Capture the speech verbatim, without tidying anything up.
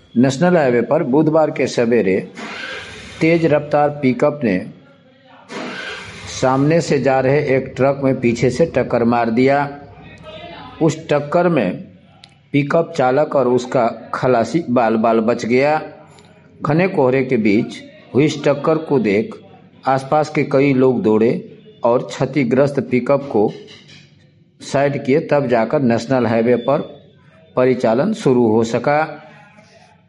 National highway पर बुधवार के सवेरे तेज रफ्तार पिकअप ने सामने से जा रहे एक ट्रक में पीछे से टक्कर मार दिया। उस टक्कर में पिकअप चालक और उसका खलासी बाल बाल बच गया। घने कोहरे के बीच हुई इस टक्कर को देख आसपास के कई लोग दौड़े और क्षतिग्रस्त पिकअप को साइड किए, तब जाकर नेशनल हाईवे पर परिचालन शुरू हो सका।